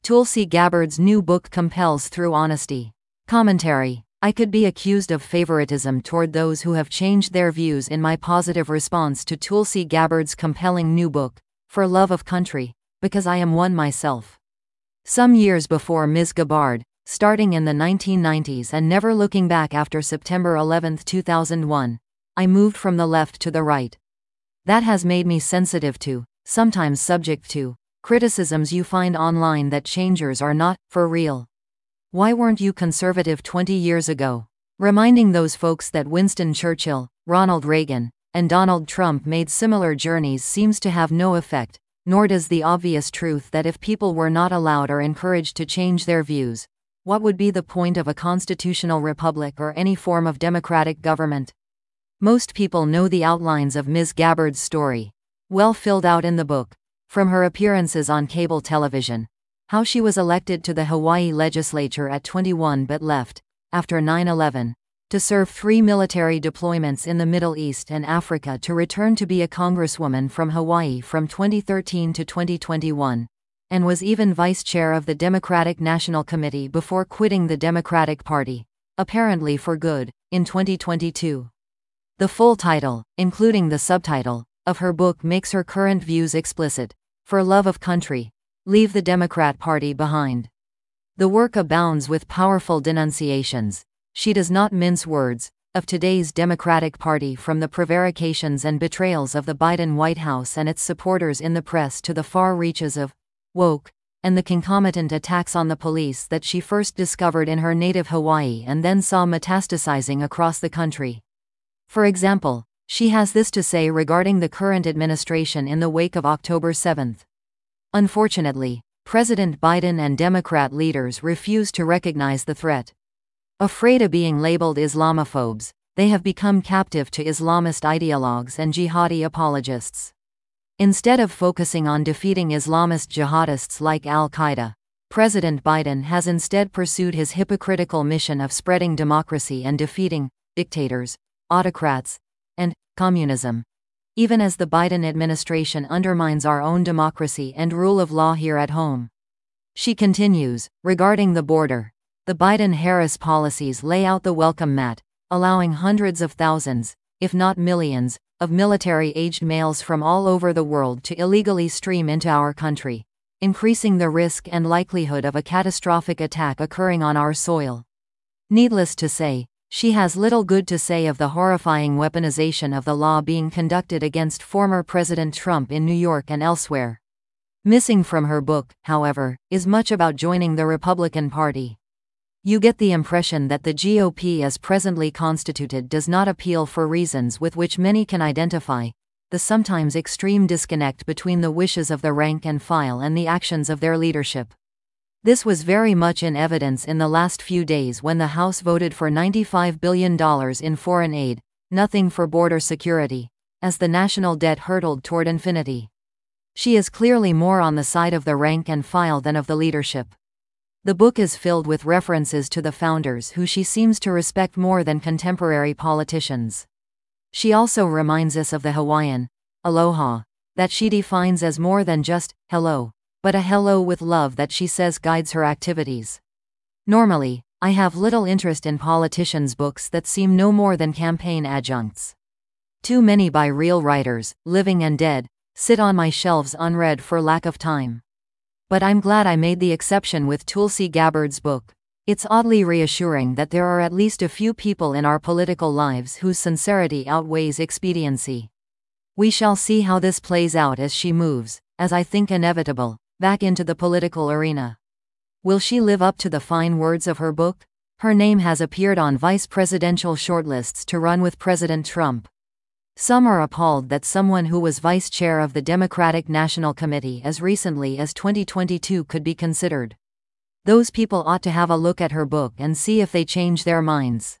Tulsi Gabbard's new book compels through honesty. Commentary. I could be accused of favoritism toward those who have changed their views in my positive response to Tulsi Gabbard's compelling new book, For Love of Country, because I am one myself. Some years before Ms. Gabbard, starting in the 1990s and never looking back after September 11, 2001, I moved from the left to the right. That has made me sensitive to, sometimes subject to, criticisms you find online that changers are not, for real. Why weren't you conservative 20 years ago? Reminding those folks that Winston Churchill, Ronald Reagan, and Donald Trump made similar journeys seems to have no effect, nor does the obvious truth that if people were not allowed or encouraged to change their views, what would be the point of a constitutional republic or any form of democratic government? Most people know the outlines of Ms. Gabbard's story, well filled out in the book, from her appearances on cable television, how she was elected to the Hawaii legislature at 21 but left, after 9/11, to serve 3 military deployments in the Middle East and Africa to return to be a congresswoman from Hawaii from 2013 to 2021, and was even vice chair of the Democratic National Committee before quitting the Democratic Party, apparently for good, in 2022. The full title, including the subtitle, of her book makes her current views explicit. For Love of Country, Leave the Democrat Party Behind. The work abounds with powerful denunciations, she does not mince words, of today's Democratic Party, from the prevarications and betrayals of the Biden White House and its supporters in the press to the far reaches of woke, and the concomitant attacks on the police that she first discovered in her native Hawaii and then saw metastasizing across the country. For example, she has this to say regarding the current administration in the wake of October 7. Unfortunately, President Biden and Democrat leaders refuse to recognize the threat. Afraid of being labeled Islamophobes, they have become captive to Islamist ideologues and jihadi apologists. Instead of focusing on defeating Islamist jihadists like Al-Qaeda, President Biden has instead pursued his hypocritical mission of spreading democracy and defeating dictators, autocrats, and communism. Even as the Biden administration undermines our own democracy and rule of law here at home. She continues, regarding the border, the Biden-Harris policies lay out the welcome mat, allowing hundreds of thousands, if not millions, of military-aged males from all over the world to illegally stream into our country, increasing the risk and likelihood of a catastrophic attack occurring on our soil. Needless to say, she has little good to say of the horrifying weaponization of the law being conducted against former President Trump in New York and elsewhere. Missing from her book, however, is much about joining the Republican Party. You get the impression that the GOP as presently constituted does not appeal for reasons with which many can identify, the sometimes extreme disconnect between the wishes of the rank and file and the actions of their leadership. This was very much in evidence in the last few days when the House voted for $95 billion in foreign aid, nothing for border security, as the national debt hurtled toward infinity. She is clearly more on the side of the rank and file than of the leadership. The book is filled with references to the founders who she seems to respect more than contemporary politicians. She also reminds us of the Hawaiian aloha that she defines as more than just hello, but a hello with love that she says guides her activities. Normally, I have little interest in politicians' books that seem no more than campaign adjuncts. Too many by real writers, living and dead, sit on my shelves unread for lack of time. But I'm glad I made the exception with Tulsi Gabbard's book. It's oddly reassuring that there are at least a few people in our political lives whose sincerity outweighs expediency. We shall see how this plays out as she moves, as I think inevitable, back into the political arena. Will she live up to the fine words of her book? Her name has appeared on vice presidential shortlists to run with President Trump. Some are appalled that someone who was vice chair of the Democratic National Committee as recently as 2022 could be considered. Those people ought to have a look at her book and see if they change their minds.